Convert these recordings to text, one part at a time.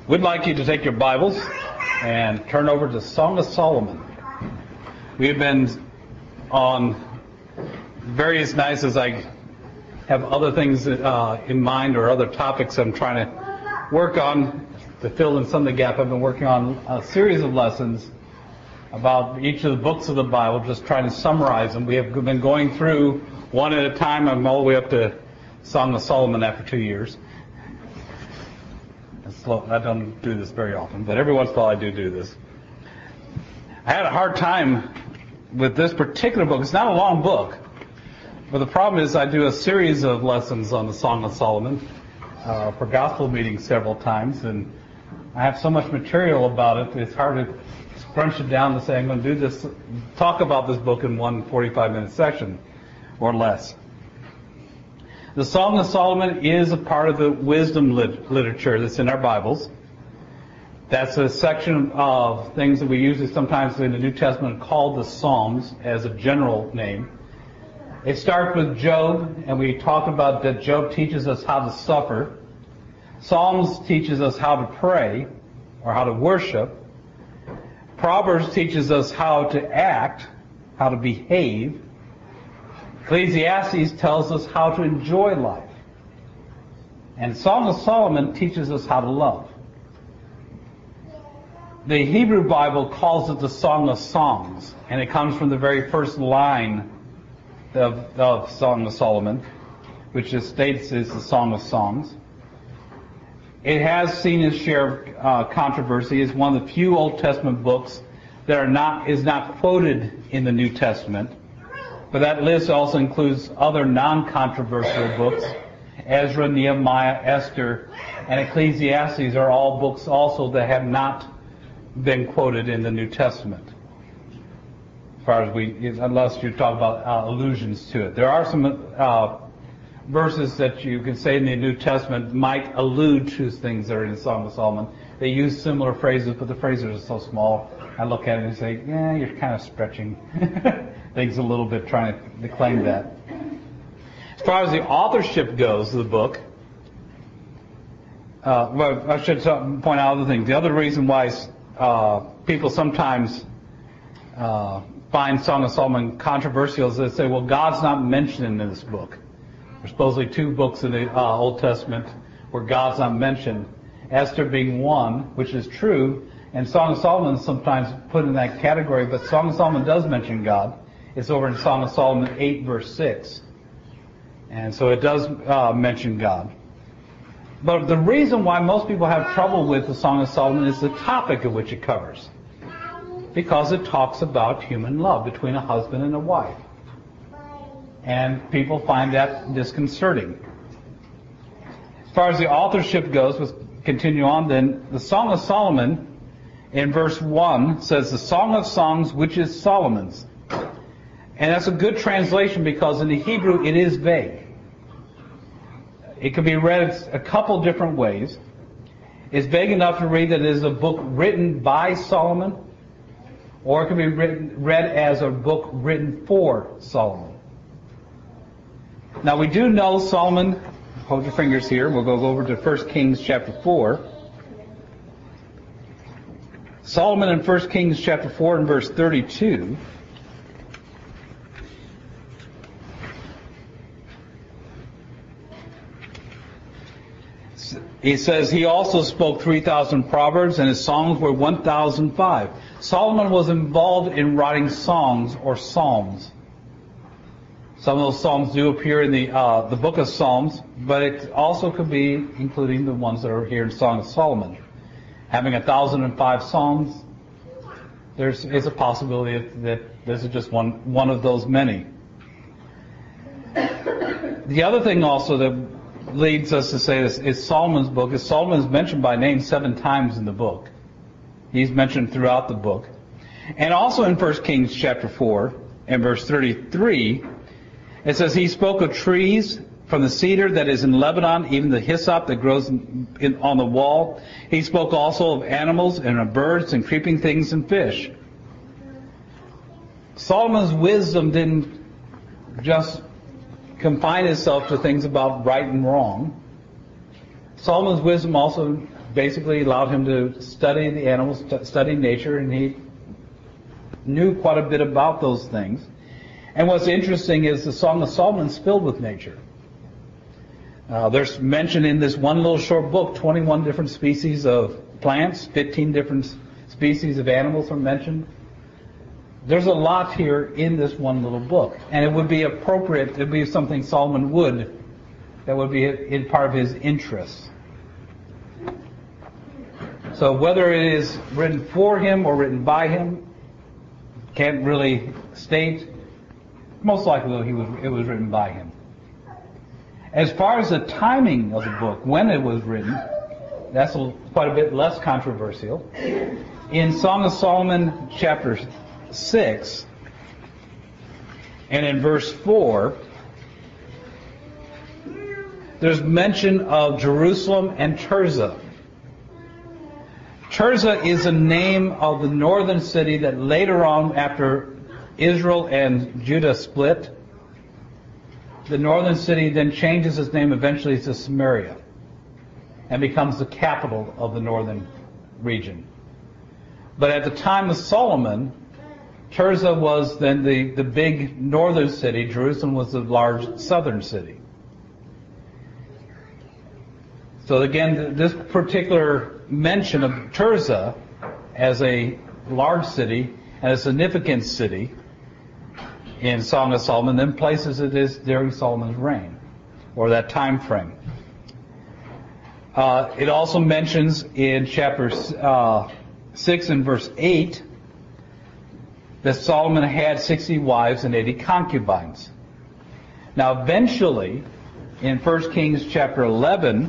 We'd like you to take your Bibles and turn over to Song of Solomon. We've been on various nights as I have other things in mind or other topics I'm trying to work on to fill in some of the gap. I've been working on a series of lessons about each of the books of the Bible, just trying to summarize them. We have been going through one at a time. I'm all the way up to Song of Solomon after 2 years. I don't do this very often, but every once in a while I do this. I had a hard time with this particular book. It's not a long book, but the problem is I do a series of lessons on the Song of Solomon for gospel meetings several times, and I have so much material about it, it's hard to crunch it down to say I'm going to do this, talk about this book in one 45-minute section or less. The Song of Solomon is a part of the wisdom literature that's in our Bibles. That's a section of things that we usually sometimes in the New Testament call the Psalms as a general name. It starts with Job, and we talk about that Job teaches us how to suffer. Psalms teaches us how to pray or how to worship. Proverbs teaches us how to act, how to behave. Ecclesiastes tells us how to enjoy life. And Song of Solomon teaches us how to love. The Hebrew Bible calls it the Song of Songs, and it comes from the very first line of Song of Solomon, which it states is the Song of Songs. It has seen its share of controversy. It's one of the few Old Testament books that is not quoted in the New Testament. But that list also includes other non-controversial books. Ezra, Nehemiah, Esther, and Ecclesiastes are all books also that have not been quoted in the New Testament. As far as unless you talk about allusions to it. There are some verses that you can say in the New Testament might allude to things that are in the Song of Solomon. They use similar phrases, but the phrases are so small. I look at it and say, yeah, you're kind of stretching things a little bit trying to claim that. As far as the authorship goes of the book, well, I should point out other things. The other reason why people sometimes find Song of Solomon controversial is they say, well, God's not mentioned in this book. There's supposedly 2 books in the Old Testament where God's not mentioned. Esther being one, which is true, and Song of Solomon is sometimes put in that category, but Song of Solomon does mention God. It's over in Song of Solomon 8, verse 6. And so it does mention God. But the reason why most people have trouble with the Song of Solomon is the topic of which it covers. Because it talks about human love between a husband and a wife. And people find that disconcerting. As far as the authorship goes, let's continue on then. The Song of Solomon in verse 1 says, the Song of Songs, which is Solomon's. And that's a good translation because in the Hebrew it is vague. It can be read a couple different ways. It's vague enough to read that it is a book written by Solomon, or it can be read as a book written for Solomon. Now we do know Solomon, hold your fingers here, we'll go over to 1 Kings chapter 4. Solomon in 1 Kings chapter 4 and verse 32. He says, he also spoke 3,000 proverbs, and his songs were 1,005. Solomon was involved in writing songs or psalms. Some of those psalms do appear in the book of Psalms, but it also could be including the ones that are here in Song of Solomon. Having 1,005 psalms, there's a possibility that this is just one of those many. The other thing also that leads us to say this is Solomon's book. Is Solomon is mentioned by name 7 times in the book. He's mentioned throughout the book. And also in 1 Kings chapter 4 and verse 33, it says, he spoke of trees from the cedar that is in Lebanon, even the hyssop that grows on the wall. He spoke also of animals and of birds and creeping things and fish. Solomon's wisdom didn't just confine itself to things about right and wrong. Solomon's wisdom also basically allowed him to study the animals, study nature, and he knew quite a bit about those things. And what's interesting is the Song of Solomon is filled with nature. There's mentioned in this one little short book, 21 different species of plants, 15 different species of animals are mentioned. There's a lot here in this one little book. And it would be appropriate, it would be something Solomon would, that would be in part of his interests. So whether it is written for him or written by him, can't really state. Most likely, though, it was written by him. As far as the timing of the book, when it was written, that's quite a bit less controversial. In Song of Solomon, chapter 6, and in verse 4, there's mention of Jerusalem and Tirzah. Tirzah is a name of the northern city that later on, after Israel and Judah split, the northern city then changes its name eventually to Samaria and becomes the capital of the northern region. But at the time of Solomon, Tirzah was then the big northern city. Jerusalem was the large southern city. So again, this particular mention of Tirzah as a large city and a significant city in Song of Solomon then places it as during Solomon's reign, or that time frame. It also mentions in chapter 6 and verse 8 that Solomon had 60 wives and 80 concubines. Now eventually, in 1 Kings chapter 11,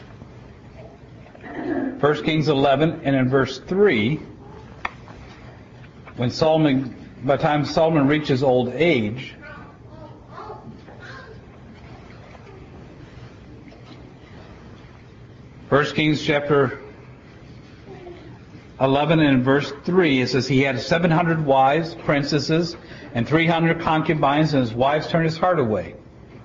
1 Kings 11 and in verse 3, by the time Solomon reaches old age, First Kings chapter 11 and verse 3, it says he had 700 wives, princesses, and 300 concubines, and his wives turned his heart away.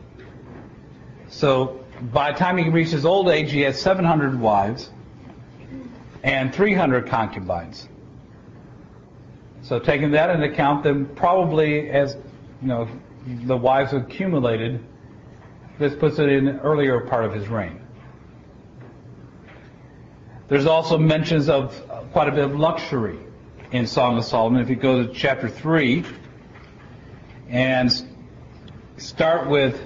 So by the time he reaches old age, he had 700 wives and 300 concubines. So taking that into account, then probably as the wives accumulated, this puts it in the earlier part of his reign. There's also mentions of quite a bit of luxury in Song of Solomon. If you go to chapter 3 and start with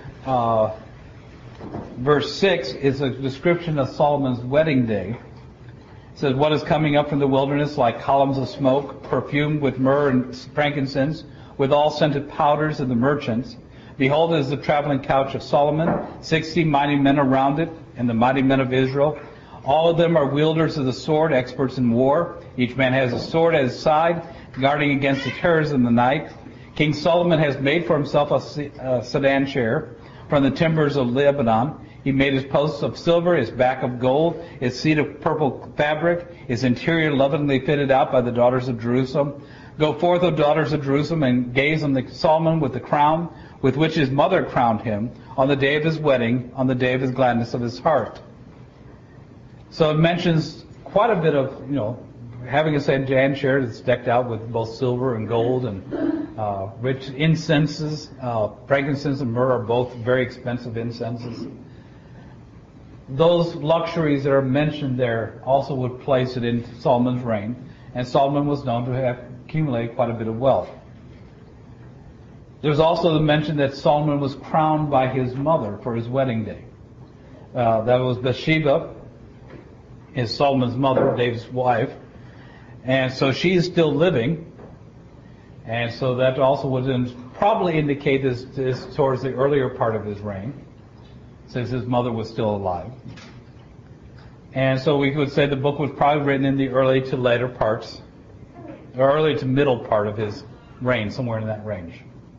verse 6, is a description of Solomon's wedding day. It says, what is coming up from the wilderness like columns of smoke, perfumed with myrrh and frankincense, with all scented powders of the merchants. Behold, it is the traveling couch of Solomon, 60 mighty men around it, and the mighty men of Israel. All of them are wielders of the sword, experts in war. Each man has a sword at his side, guarding against the terrors of the night. King Solomon has made for himself a sedan chair from the timbers of Lebanon. He made his posts of silver, his back of gold, his seat of purple fabric, his interior lovingly fitted out by the daughters of Jerusalem. Go forth, O daughters of Jerusalem, and gaze on the Solomon with the crown with which his mother crowned him on the day of his wedding, on the day of his gladness of his heart. So it mentions quite a bit of, having a sedan chair that's decked out with both silver and gold and rich incenses. Frankincense and myrrh are both very expensive incenses. Those luxuries that are mentioned there also would place it in Solomon's reign, and Solomon was known to have accumulated quite a bit of wealth. There's also the mention that Solomon was crowned by his mother for his wedding day. That was Bathsheba, is Solomon's mother, David's wife, and so she is still living, and so that also would probably indicate this towards the earlier part of his reign, since his mother was still alive. And so we would say the book was probably written in the early to later parts, or early to middle part of his reign, somewhere in that range.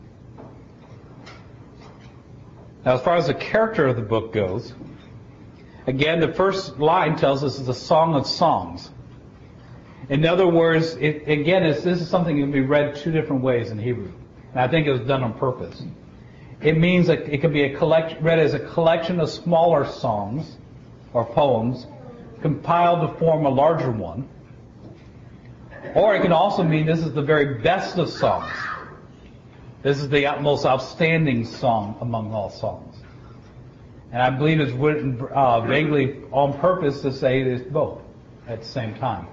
Now, as far as the character of the book goes, again, the first line tells us it's a song of songs. In other words, this is something that can be read two different ways in Hebrew. And I think it was done on purpose. It means that it can be read as a collection of smaller songs or poems compiled to form a larger one. Or it can also mean this is the very best of songs. This is the most outstanding song among all songs. And I believe it's written vaguely on purpose to say this both at the same time.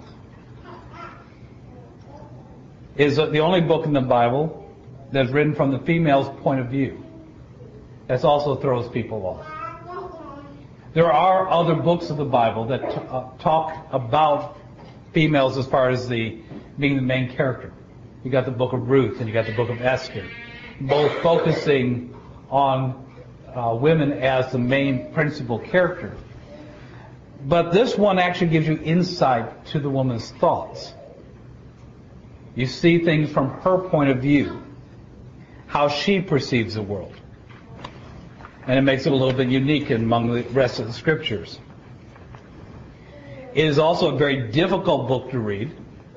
It is the only book in the Bible that's written from the female's point of view. That also throws people off. There are other books of the Bible that talk about females as far as being the main character. You got the book of Ruth and you got the book of Esther, both focusing on women as the main principal character. But this one actually gives you insight to the woman's thoughts. You see things from her point of view, how she perceives the world. And it makes it a little bit unique among the rest of the scriptures. It is also a very difficult book to read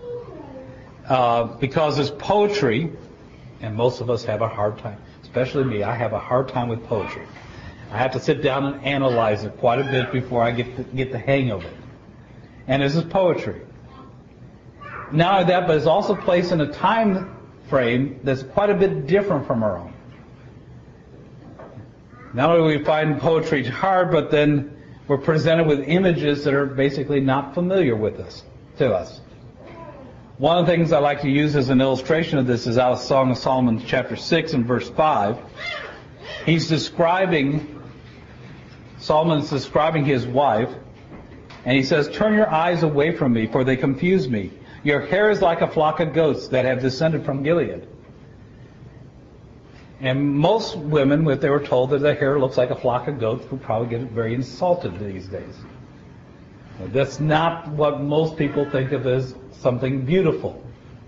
because it's poetry, and most of us have a hard time, especially me. I have a hard time with poetry. I have to sit down and analyze it quite a bit before I get the hang of it. And this is poetry. Not only that, but it's also placed in a time frame that's quite a bit different from our own. Not only do we find poetry hard, but then we're presented with images that are basically not familiar to us. One of the things I like to use as an illustration of this is out of Song of Solomon chapter 6 and verse 5. Solomon's describing his wife, and he says, "Turn your eyes away from me, for they confuse me. Your hair is like a flock of goats that have descended from Gilead." And most women, if they were told that their hair looks like a flock of goats, would probably get very insulted these days. That's not what most people think of as something beautiful.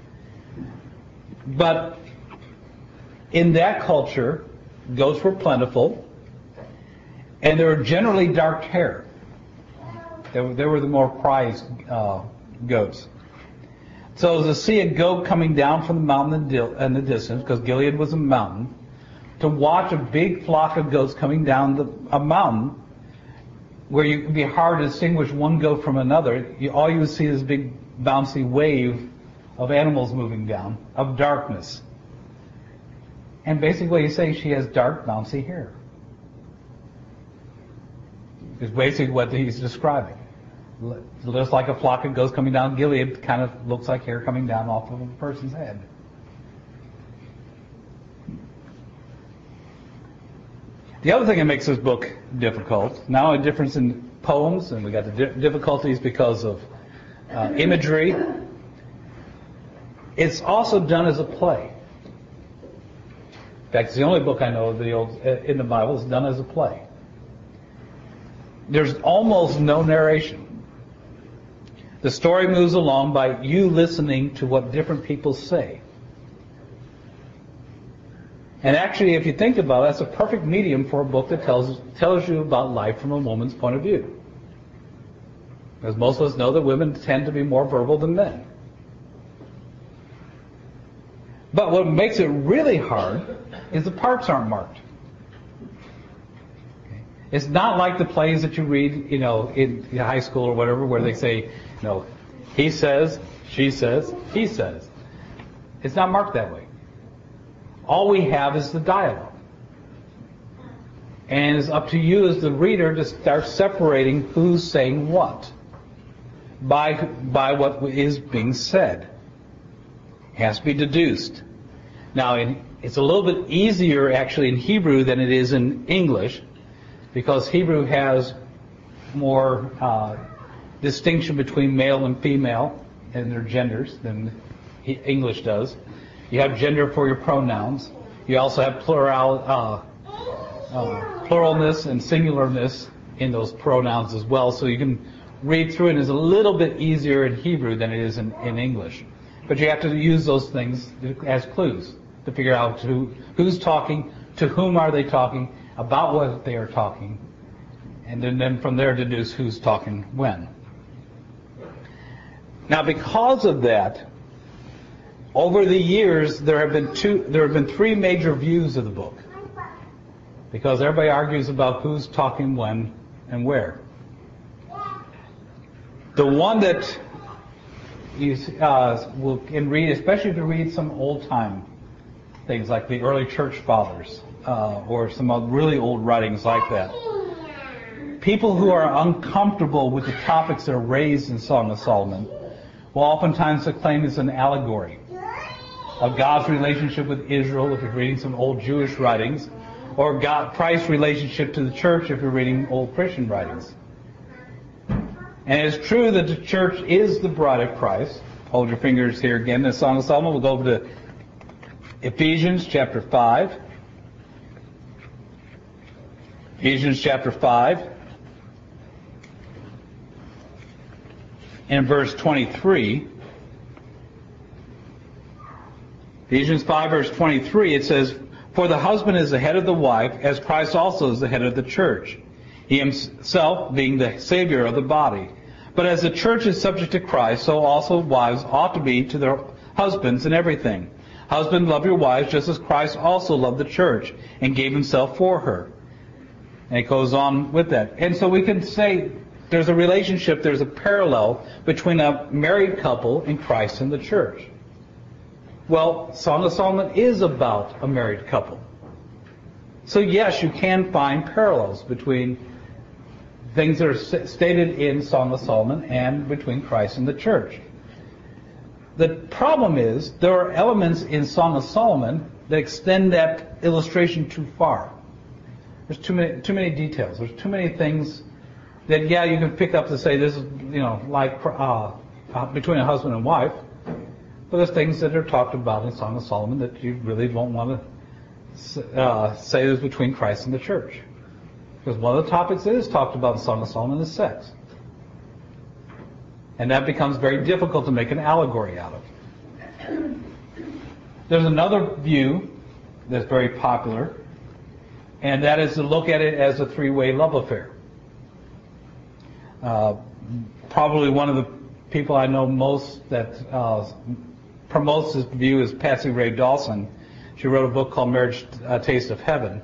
But in that culture, goats were plentiful, and they were generally dark hair. They were the more prized goats. So to see a goat coming down from the mountain in the distance, because Gilead was a mountain, to watch a big flock of goats coming down a mountain, where it would be hard to distinguish one goat from another, all you would see is this big bouncy wave of animals moving down, of darkness. And basically he's saying she has dark, bouncy hair. Is basically what he's describing. Just like a flock of goats coming down Gilead, kind of looks like hair coming down off of a person's head. The other thing that makes this book difficult, not only difference in poems, and we got the difficulties because of imagery, it's also done as a play. In fact, it's the only book I know of in the Bible that's done as a play. There's almost no narration. The story moves along by you listening to what different people say. And actually, if you think about it, that's a perfect medium for a book that tells you about life from a woman's point of view. Because most of us know that women tend to be more verbal than men. But what makes it really hard is the parts aren't marked. It's not like the plays that you read, in high school or whatever, where they say, he says, she says, he says. It's not marked that way. All we have is the dialogue. And it's up to you as the reader to start separating who's saying what by what is being said. It has to be deduced. Now, it's a little bit easier actually in Hebrew than it is in English, because Hebrew has more distinction between male and female in their genders than English does. You have gender for your pronouns. You also have pluralness and singularness in those pronouns as well. So you can read through it. It's a little bit easier in Hebrew than it is in English. But you have to use those things as clues to figure out who's talking, to whom are they talking, about what they are talking, and then from there deduce who's talking when. Now, because of that, over the years there have been three major views of the book, because everybody argues about who's talking when and where. The one that you can read, especially if you read some old-time things like the early church fathers or some really old writings like that. People who are uncomfortable with the topics that are raised in Song of Solomon will oftentimes claim it's an allegory of God's relationship with Israel if you're reading some old Jewish writings, or Christ's relationship to the church if you're reading old Christian writings. And it's true that the church is the bride of Christ. Hold your fingers here again. The Song of Solomon. We'll go over to Ephesians chapter 5. Ephesians chapter 5. In verse 23. Ephesians 5 verse 23, it says, "For the husband is the head of the wife, as Christ also is the head of the church, he himself being the Savior of the body. But as the church is subject to Christ, so also wives ought to be to their husbands in everything. Husbands, love your wives, just as Christ also loved the church, and gave himself for her." And it goes on with that. And so we can say there's a relationship, there's a parallel between a married couple and Christ and the church. Well, Song of Solomon is about a married couple. So yes, you can find parallels between things that are stated in Song of Solomon and between Christ and the church. The problem is there are elements in Song of Solomon that extend that illustration too far. There's too many details. There's too many things that, yeah, you can pick up to say this is, like between a husband and wife. But there's things that are talked about in Song of Solomon that you really don't want to say is between Christ and the church. Because one of the topics that is talked about in Song of Solomon is sex. And that becomes very difficult to make an allegory out of. There's another view that's very popular, and that is to look at it as a three-way love affair. Probably one of the people I know most that promotes this view is Patsy Ray Dawson. She wrote a book called Marriage, Taste of Heaven.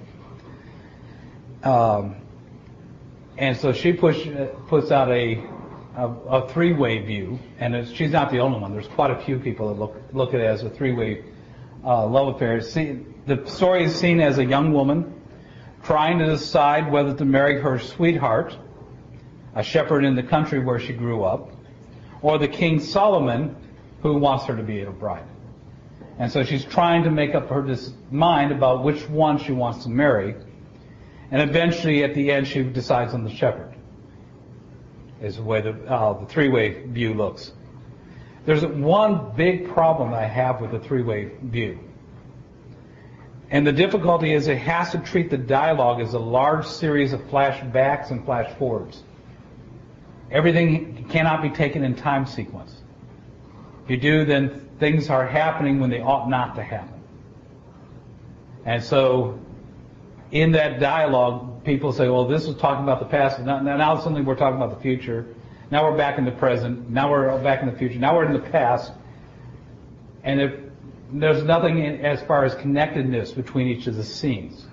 And so she puts out a three-way view, and she's not the only one. There's quite a few people that look at it as a three-way love affair. The story is seen as a young woman trying to decide whether to marry her sweetheart, a shepherd in the country where she grew up, or the King Solomon, who wants her to be a bride. And so she's trying to make up her mind about which one she wants to marry. And eventually, at the end, she decides on the shepherd, is the way the three-way view looks. There's one big problem I have with the three-way view. And the difficulty is it has to treat the dialogue as a large series of flashbacks and flash forwards. Everything cannot be taken in time sequence. If you do, then things are happening when they ought not to happen. And so, in that dialogue, people say, well, this was talking about the past, and now suddenly we're talking about the future. Now we're back in the present. Now we're back in the future. Now we're in the past. And if there's nothing as far as connectedness between each of the scenes.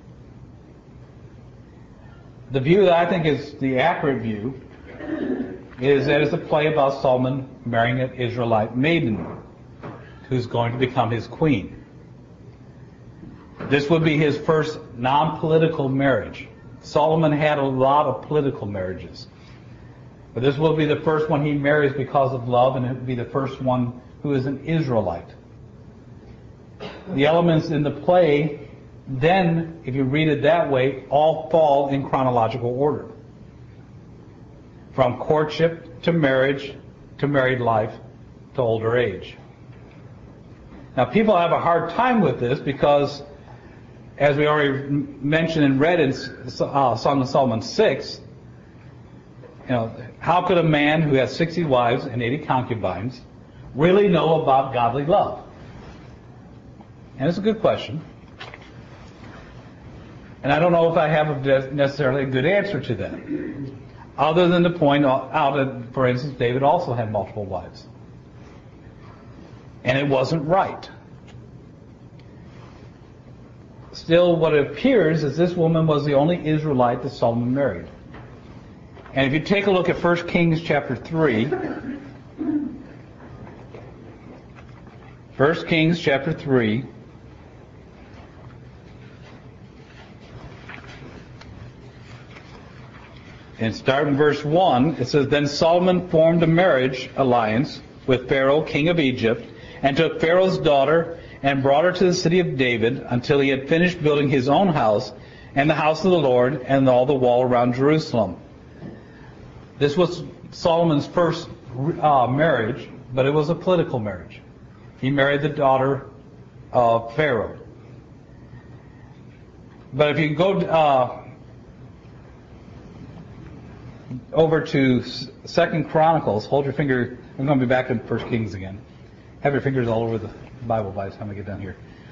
The view that I think is the accurate view is that it's a play about Solomon marrying an Israelite maiden who's going to become his queen. This would be his first non-political marriage. Solomon had a lot of political marriages. But this will be the first one he marries because of love, and it will be the first one who is an Israelite. The elements in the play, then, if you read it that way, all fall in chronological order. From courtship to marriage to married life to older age. Now, people have a hard time with this because, as we already mentioned and read in Song of Solomon 6, how could a man who has 60 wives and 80 concubines really know about godly love? And it's a good question. And I don't know if I have necessarily a good answer to that. Other than to point out that, for instance, David also had multiple wives. And it wasn't right. Still, what it appears is this woman was the only Israelite that Solomon married. And if you take a look at 1 Kings chapter 3, 1 Kings chapter 3, and start in verse 1, it says, Then Solomon formed a marriage alliance with Pharaoh, king of Egypt, and took Pharaoh's daughter and brought her to the city of David until he had finished building his own house and the house of the Lord and all the wall around Jerusalem. This was Solomon's first marriage, but it was a political marriage. He married the daughter of Pharaoh. But if you go over to 2 Chronicles, hold your finger. I'm going to be back in 1 Kings again. Have your fingers all over the Bible by the time I get done here.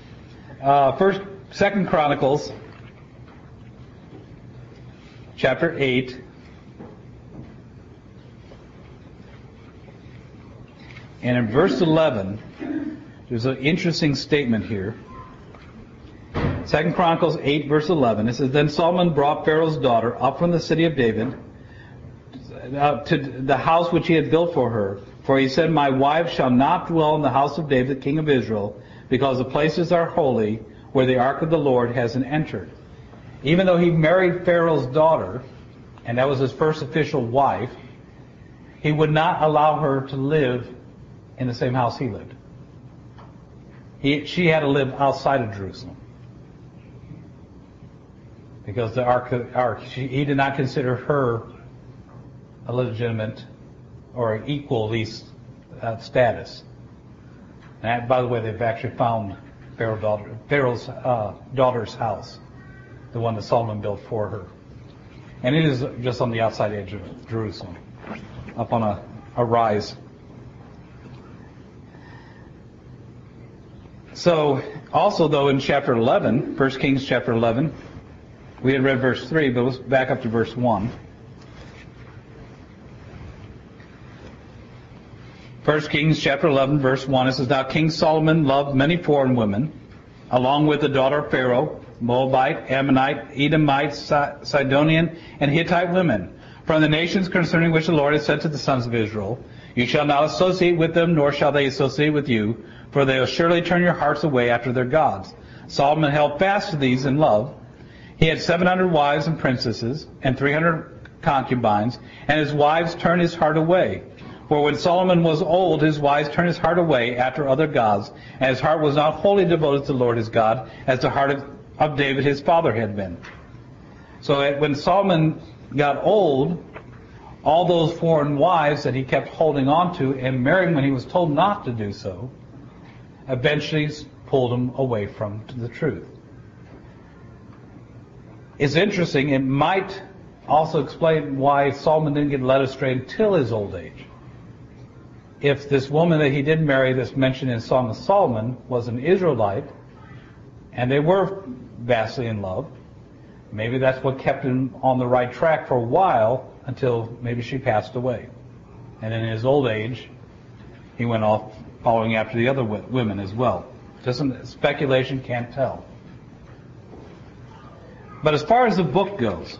2 Chronicles, chapter 8. And in verse 11, there's an interesting statement here. 2 Chronicles 8, verse 11. It says, Then Solomon brought Pharaoh's daughter up from the city of David to the house which he had built for her. For he said, My wife shall not dwell in the house of David, king of Israel, because the places are holy where the ark of the Lord hasn't entered. Even though he married Pharaoh's daughter, and that was his first official wife, he would not allow her to live in the same house he lived. She had to live outside of Jerusalem. Because the ark, he did not consider her a legitimate or equal, at least, status. And by the way, they've actually found Pharaoh's daughter's house, the one that Solomon built for her. And it is just on the outside edge of Jerusalem, up on a rise. So, also though, in chapter 11, 1 Kings chapter 11, we had read verse 3, but let's back up to verse 1. 1 Kings chapter 11, verse 1, it says, Now King Solomon loved many foreign women, along with the daughter of Pharaoh, Moabite, Ammonite, Edomite, Sidonian, and Hittite women, from the nations concerning which the Lord has said to the sons of Israel, You shall not associate with them, nor shall they associate with you, for they will surely turn your hearts away after their gods. Solomon held fast to these in love. He had 700 wives and princesses, and 300 concubines, and his wives turned his heart away. For when Solomon was old, his wives turned his heart away after other gods, and his heart was not wholly devoted to the Lord his God, as the heart of David his father had been. So when Solomon got old, all those foreign wives that he kept holding on to and marrying when he was told not to do so, eventually pulled him away from the truth. It's interesting. It might also explain why Solomon didn't get led astray until his old age. If this woman that he did marry that's mentioned in Song of Solomon was an Israelite, and they were vastly in love, maybe that's what kept him on the right track for a while until maybe she passed away. And in his old age, he went off following after the other women as well. Speculation, can't tell. But as far as the book goes,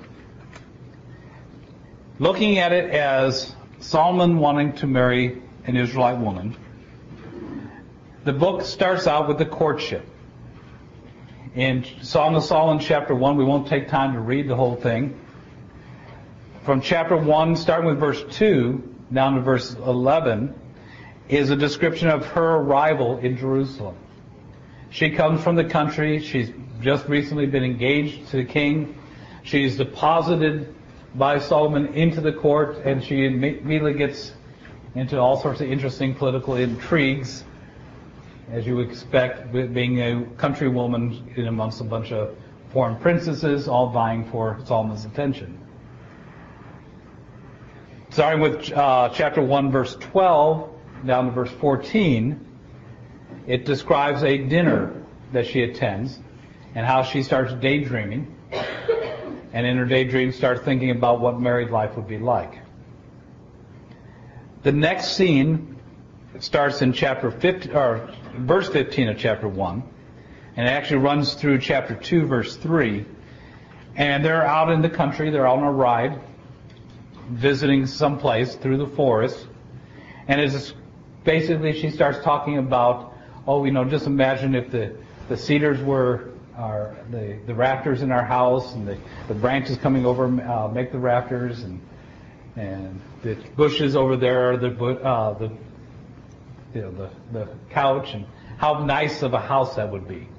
looking at it as Solomon wanting to marry an Israelite woman, the book starts out with the courtship. In Song of Solomon chapter 1, we won't take time to read the whole thing. From chapter 1, starting with verse 2, down to verse 11, is a description of her arrival in Jerusalem. She comes from the country. She's just recently been engaged to the king. She's deposited by Solomon into the court, and she immediately gets into all sorts of interesting political intrigues, as you would expect, being a country woman in amongst a bunch of foreign princesses, all vying for Solomon's attention. Starting with chapter 1, verse 12, down to verse 14, it describes a dinner that she attends and how she starts daydreaming, and in her daydream starts thinking about what married life would be like. The next scene starts in chapter 15, or verse 15 of chapter 1, and it actually runs through chapter 2, verse 3. And they're out in the country, they're on a ride, visiting someplace through the forest, and basically she starts talking about, just imagine if the cedars were the rafters in our house, and the branches coming over make the rafters, and the bushes over there are the couch, and how nice of a house that would be.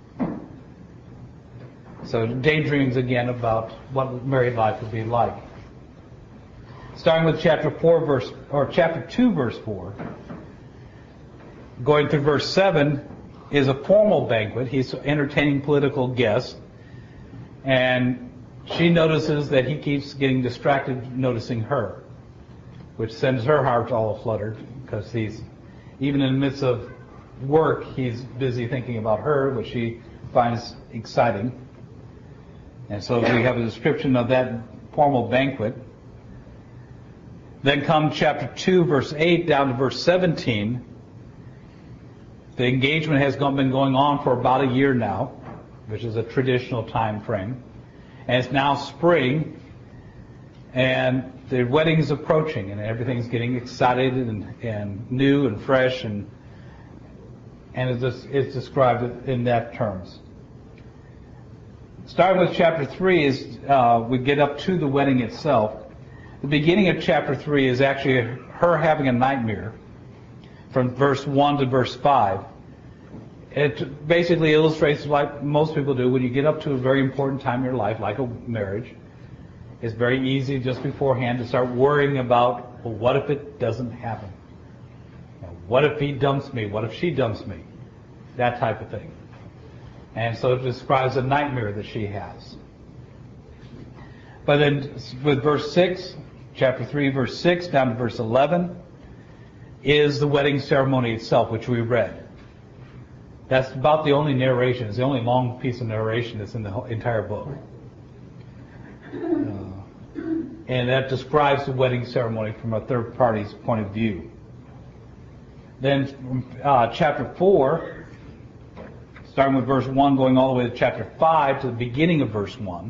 So daydreams again about what married life would be like. Starting with chapter 2, verse 4, going through verse 7 is a formal banquet. He's entertaining political guests, and she notices that he keeps getting distracted noticing her, which sends her heart all aflutter, because he's, even in the midst of work, he's busy thinking about her, which she finds exciting. And so we have a description of that formal banquet. Then come chapter 2, verse 8 down to verse 17. The engagement has been going on for about a year now, which is a traditional time frame. And it's now spring, and the wedding's approaching, and everything's getting excited and new and fresh, and it's described in that terms. Starting with chapter 3 is we get up to the wedding itself. The beginning of chapter 3 is actually her having a nightmare from verse 1 to verse 5. It basically illustrates, like most people do, when you get up to a very important time in your life, like a marriage, it's very easy just beforehand to start worrying about, well, what if it doesn't happen? What if he dumps me? What if she dumps me? That type of thing. And so it describes a nightmare that she has. But then with verse 6, chapter 3, verse 6, down to verse 11, is the wedding ceremony itself, which we read. That's about the only narration. It's the only long piece of narration that's in the entire book. And that describes the wedding ceremony from a third party's point of view. Then chapter 4, starting with verse 1, going all the way to chapter 5, to the beginning of verse 1,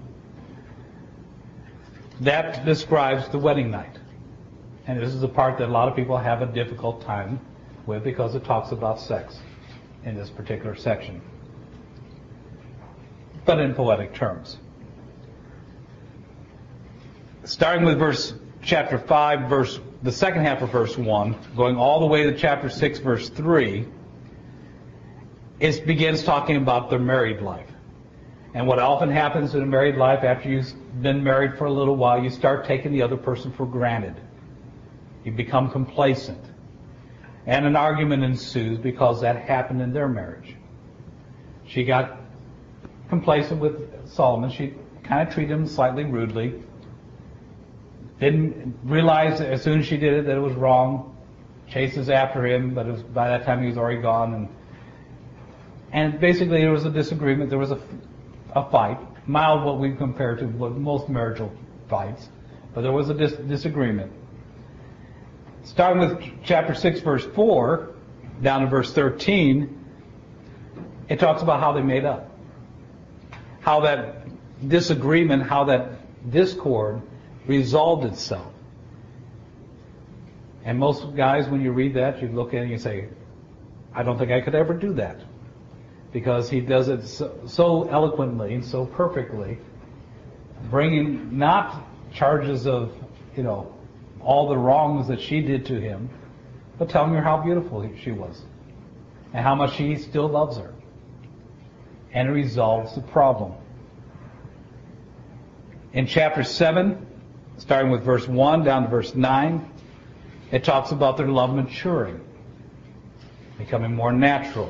that describes the wedding night. And this is the part that a lot of people have a difficult time with, because it talks about sex in this particular section, but in poetic terms. Starting with chapter 5, the second half of verse 1, going all the way to chapter 6, verse 3, it begins talking about their married life. And what often happens in a married life, after you've been married for a little while, you start taking the other person for granted. You become complacent. And an argument ensues because that happened in their marriage. She got complacent with Solomon. She kind of treated him slightly rudely. Didn't realize as soon as she did it that it was wrong. Chases after him, but by that time he was already gone. And basically there was a disagreement. There was a fight. Mild, what we compare to most marital fights. But there was a disagreement. Starting with chapter 6, verse 4, down to verse 13, it talks about how they made up. How that disagreement, how that discord resolved itself. And most guys, when you read that, you look at it and you say, I don't think I could ever do that. Because he does it so eloquently and so perfectly, bringing not charges of, all the wrongs that she did to him, but telling her how beautiful she was and how much he still loves her. And it resolves the problem. In chapter 7, starting with verse 1 down to verse 9, it talks about their love maturing, becoming more natural.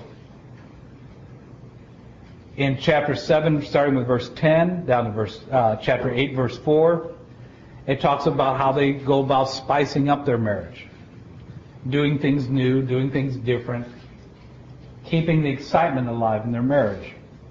In chapter 7, starting with verse 10 down to chapter 8, verse 4, it talks about how they go about spicing up their marriage, doing things new, doing things different, keeping the excitement alive in their marriage.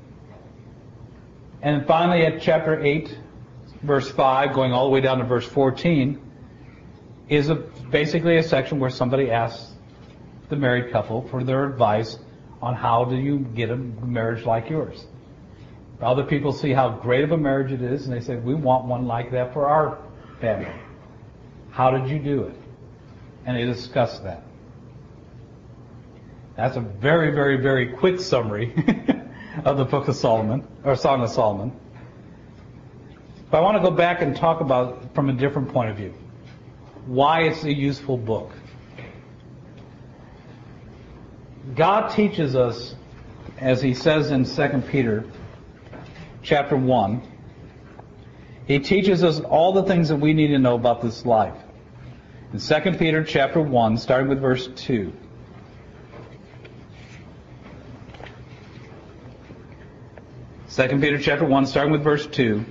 And finally at chapter 8, verse 5, going all the way down to verse 14, is basically a section where somebody asks the married couple for their advice on how do you get a marriage like yours. Other people see how great of a marriage it is, and they say, we want one like that for our family. How did you do it? And they discuss that. That's a very, very, very quick summary of the Book of Solomon, or Song of Solomon. But I want to go back and talk about it from a different point of view. Why it's a useful book. God teaches us, as he says in 2 Peter chapter 1, he teaches us all the things that we need to know about this life. In 2 Peter chapter 1, starting with verse 2. 2 Peter chapter 1, starting with verse 2.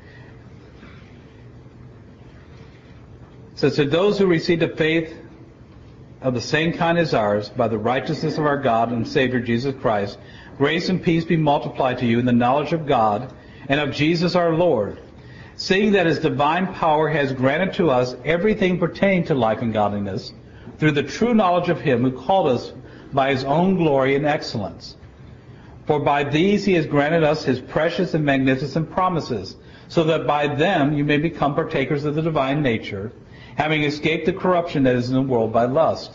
It says, to those who received a faith of the same kind as ours, by the righteousness of our God and Savior Jesus Christ, grace and peace be multiplied to you in the knowledge of God and of Jesus our Lord, seeing that his divine power has granted to us everything pertaining to life and godliness, through the true knowledge of him who called us by his own glory and excellence. For by these he has granted us his precious and magnificent promises, so that by them you may become partakers of the divine nature, having escaped the corruption that is in the world by lust.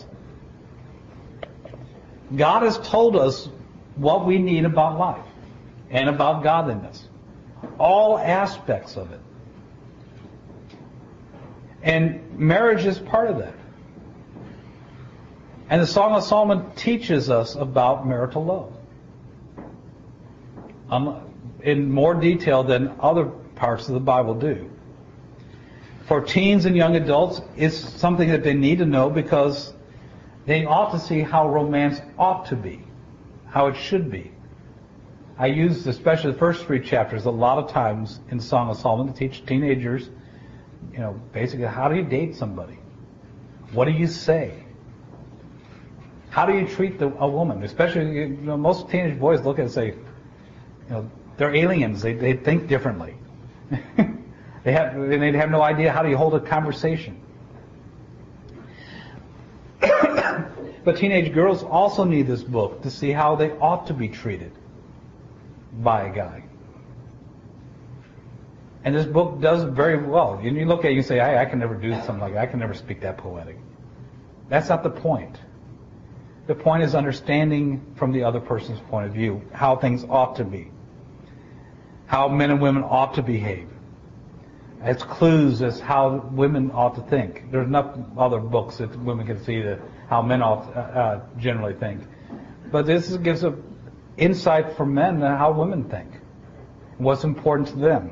God has told us what we need about life and about godliness. All aspects of it. And marriage is part of that. And the Song of Solomon teaches us about marital love. In more detail than other parts of the Bible do. For teens and young adults, it's something that they need to know because they ought to see how romance ought to be, how it should be. I used especially the first 3 chapters a lot of times in Song of Solomon to teach teenagers, basically how do you date somebody? What do you say? How do you treat a woman? Especially, most teenage boys look at it and say, they're aliens. They think differently. They have no idea how do you hold a conversation. But teenage girls also need this book to see how they ought to be treated by a guy. And this book does it very well. You look at it and you say, I can never do something like that. I can never speak that poetic. That's not the point. The point is understanding from the other person's point of view how things ought to be. How men and women ought to behave. It's clues as how women ought to think. There's enough other books that women can see how men ought generally think. But this gives an insight for men on how women think. What's important to them.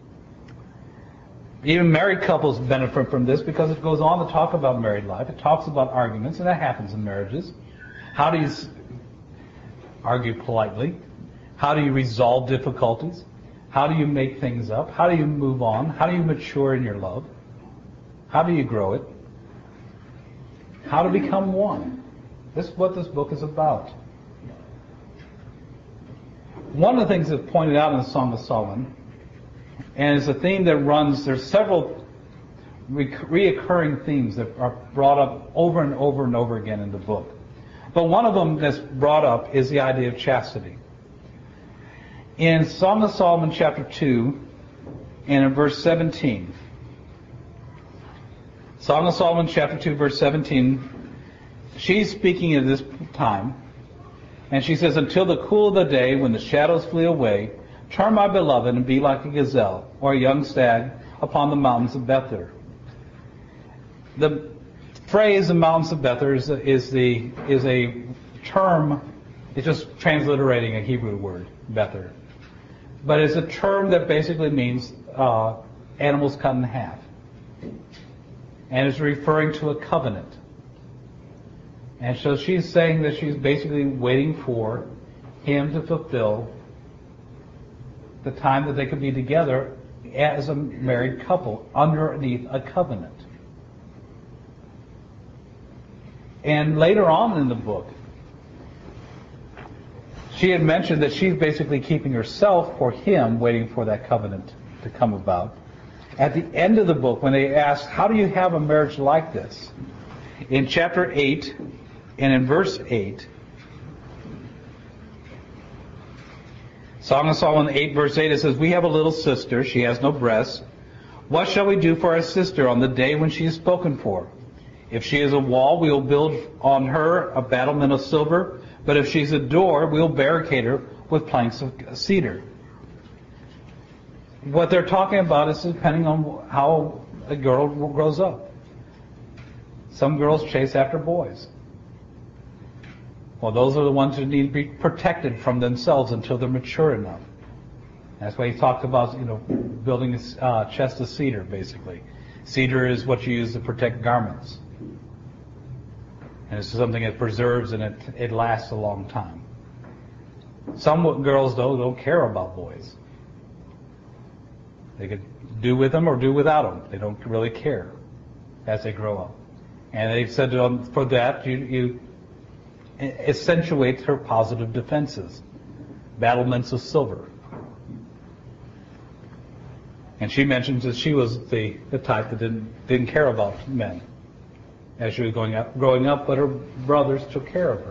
Even married couples benefit from this because it goes on to talk about married life. It talks about arguments, and that happens in marriages. How do you argue politely? How do you resolve difficulties? How do you make things up? How do you move on? How do you mature in your love? How do you grow it? How to become one. This is what this book is about. One of the things that's pointed out in the Song of Solomon, and it's a theme that runs, there's several reoccurring themes that are brought up over and over and over again in the book. But one of them that's brought up is the idea of chastity. In Song of Solomon chapter 2 and in verse 17. Song of Solomon chapter 2 verse 17. She's speaking at this time. And she says, until the cool of the day when the shadows flee away, turn my beloved and be like a gazelle or a young stag upon the mountains of Bether. The phrase the mountains of Bether is a term, it's just transliterating a Hebrew word, Bether. But it's a term that basically means animals cut in half. And it's referring to a covenant. And so she's saying that she's basically waiting for him to fulfill the time that they could be together as a married couple underneath a covenant. And later on in the book, she had mentioned that she's basically keeping herself for him, waiting for that covenant to come about. At the end of the book, when they asked, how do you have a marriage like this? In chapter 8 and in verse 8, Song of Solomon 8 verse 8, it says, we have a little sister, she has no breasts, What shall we do for our sister on the day when she is spoken for? If she is a wall, we will build on her a battlement of silver. But if she's a door, we will barricade her with planks of cedar. What they're talking about is depending on how a girl grows up. Some girls chase after boys. Well, those are the ones who need to be protected from themselves until they're mature enough. That's why he talked about, building a chest of cedar, basically. Cedar is what you use to protect garments. And it's something that preserves and it lasts a long time. Some girls, though, don't care about boys. They could do with them or do without them. They don't really care as they grow up. And they've said for that, you accentuate her positive defenses. Battlements of silver. And she mentions that she was the type that didn't care about men as she was growing up, but her brothers took care of her.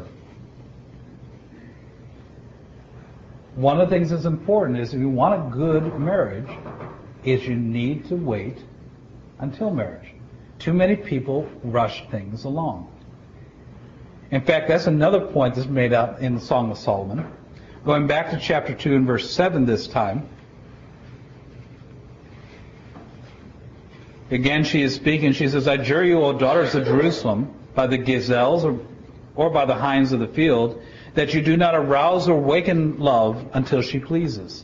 One of the things that's important is if you want a good marriage, is you need to wait until marriage. Too many people rush things along. In fact, that's another point that's made out in the Song of Solomon. Going back to chapter 2 and verse 7 this time. Again, she is speaking. She says, I adjure you, O daughters of Jerusalem, by the gazelles or by the hinds of the field, that you do not arouse or waken love until she pleases.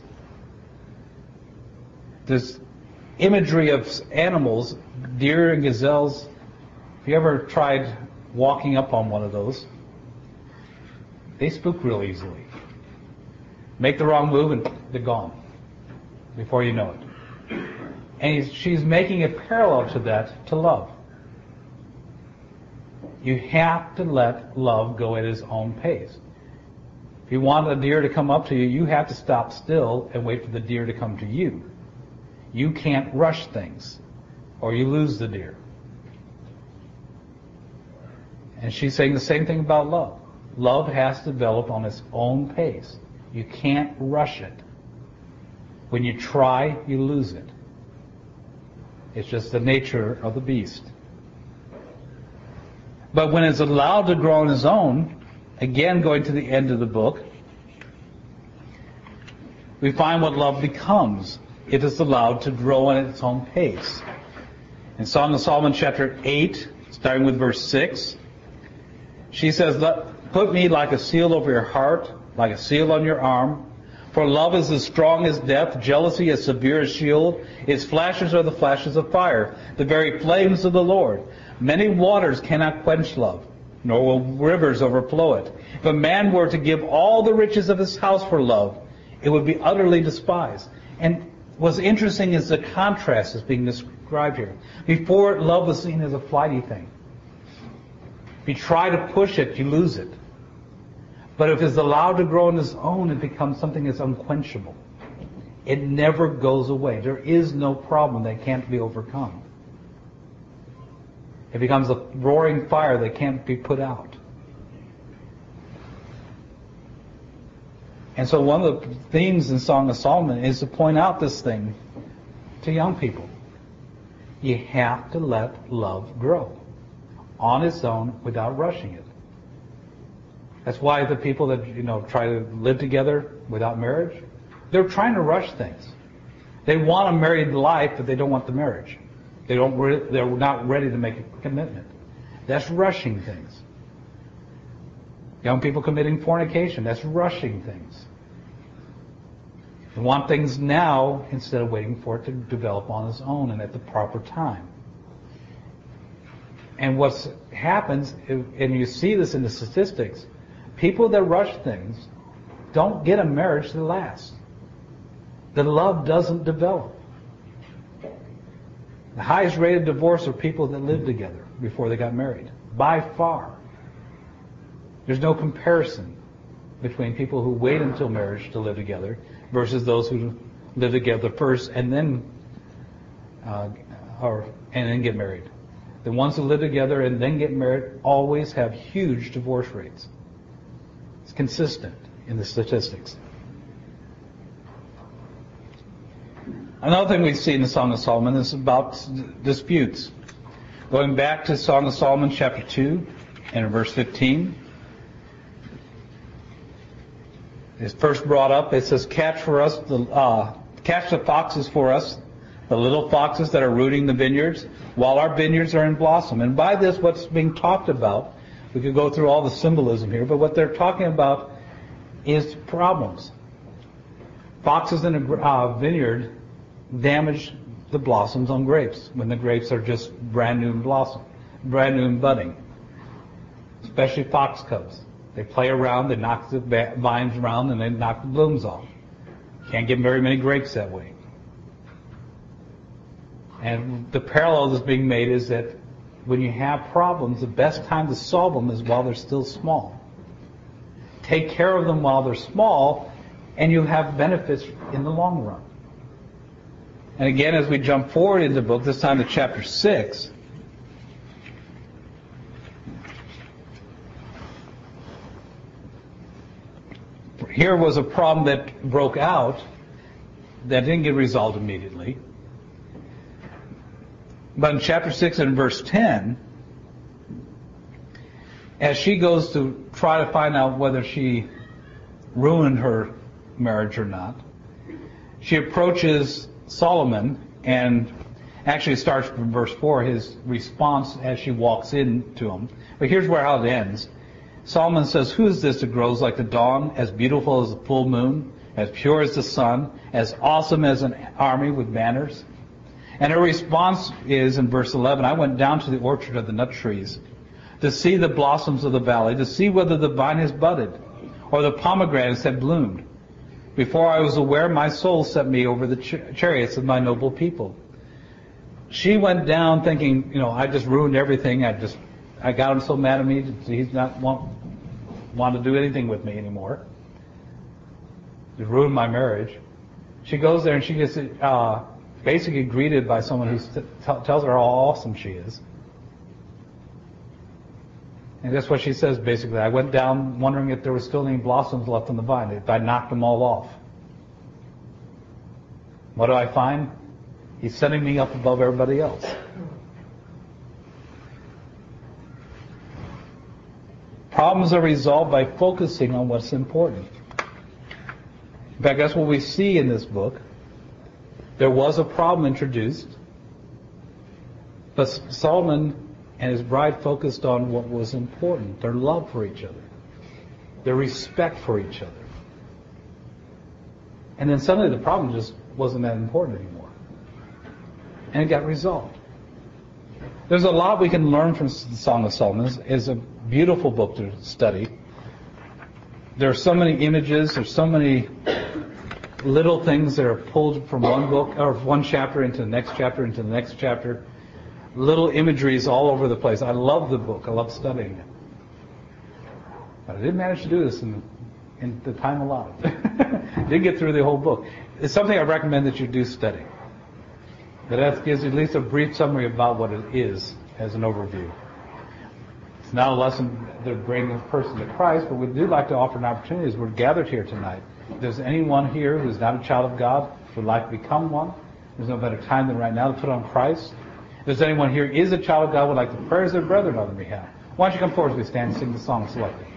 This imagery of animals, deer and gazelles, if you ever tried walking up on one of those, they spook real easily. Make the wrong move and they're gone before you know it. And she's making a parallel to that, to love. You have to let love go at its own pace. If you want a deer to come up to you, you have to stop still and wait for the deer to come to you. You can't rush things, or you lose the deer. And she's saying the same thing about love. Love has to develop on its own pace. You can't rush it. When you try, you lose it. It's just the nature of the beast. But when it's allowed to grow on its own, again going to the end of the book, we find what love becomes. It is allowed to grow at its own pace. In Song of Solomon chapter 8, starting with verse 6, she says, put me like a seal over your heart, like a seal on your arm. For love is as strong as death, jealousy as severe as shield. Its flashes are the flashes of fire, the very flames of the Lord. Many waters cannot quench love, nor will rivers overflow it. If a man were to give all the riches of his house for love, it would be utterly despised. And what's interesting is the contrast that's being described here. Before, love was seen as a flighty thing. If you try to push it, you lose it. But if it's allowed to grow on its own, it becomes something that's unquenchable. It never goes away. There is no problem that can't be overcome. It becomes a roaring fire that can't be put out. And so one of the themes in Song of Solomon is to point out this thing to young people. You have to let love grow on its own without rushing it. That's why the people that try to live together without marriage, they're trying to rush things. They want a married life, but they don't want the marriage. They're not ready to make a commitment. That's rushing things. Young people committing fornication, that's rushing things. They want things now instead of waiting for it to develop on its own and at the proper time. And what happens, and you see this in the statistics, people that rush things don't get a marriage that lasts. The love doesn't develop. The highest rate of divorce are people that lived together before they got married. By far. There's no comparison between people who wait until marriage to live together versus those who live together first and then get married. The ones who live together and then get married always have huge divorce rates. It's consistent in the statistics. Another thing we see in the Song of Solomon is about disputes. Going back to Song of Solomon chapter 2 and verse 15. It's first brought up. It says, catch the foxes for us, the little foxes that are rooting the vineyards, while our vineyards are in blossom. And by this, what's being talked about, we could go through all the symbolism here, but what they're talking about is problems. Foxes in a vineyard damage the blossoms on grapes when the grapes are just brand new in blossom, brand new in budding. Especially fox cubs. They play around, they knock the vines around, and they knock the blooms off. Can't get very many grapes that way. And the parallel that's being made is that when you have problems, the best time to solve them is while they're still small. Take care of them while they're small, and you have benefits in the long run. And again, as we jump forward in the book, this time to chapter 6, here was a problem that broke out that didn't get resolved immediately. But in chapter 6 and verse 10, as she goes to try to find out whether she ruined her marriage or not, she approaches Solomon, and actually it starts from verse 4, his response as she walks in to him. But here's how it ends. Solomon says, who is this that grows like the dawn, as beautiful as the full moon, as pure as the sun, as awesome as an army with banners? And her response is in verse 11, I went down to the orchard of the nut trees to see the blossoms of the valley, to see whether the vine has budded or the pomegranates have bloomed. Before I was aware, my soul set me over the chariots of my noble people. She went down thinking, I just ruined everything. I got him so mad at me. He's not want to do anything with me anymore. It ruined my marriage. She goes there and she gets basically greeted by someone who tells her how awesome she is. And that's what she says basically. I went down wondering if there was still any blossoms left on the vine, if I knocked them all off. What do I find? He's setting me up above everybody else. Problems are resolved by focusing on what's important. In fact, that's what we see in this book. There was a problem introduced, but Solomon and his bride focused on what was important, their love for each other, their respect for each other. And then suddenly the problem just wasn't that important anymore. And it got resolved. There's a lot we can learn from the Song of Solomon. It's a beautiful book to study. There are so many images, there's so many little things that are pulled from one book, or one chapter into the next chapter, into the next chapter. Little imageries all over the place. I love the book. I love studying it. But I didn't manage to do this in the time allotted. Didn't get through the whole book. It's something I recommend that you do study. That gives you at least a brief summary about what it is as an overview. It's not a lesson to bring a person to Christ, but we do like to offer an opportunity as we're gathered here tonight. If there's anyone here who's not a child of God, would like to become one, there's no better time than right now to put on Christ. If there's anyone here is a child of God, would like to pray as their brethren on their behalf, why don't you come forward as we stand and sing the song selected.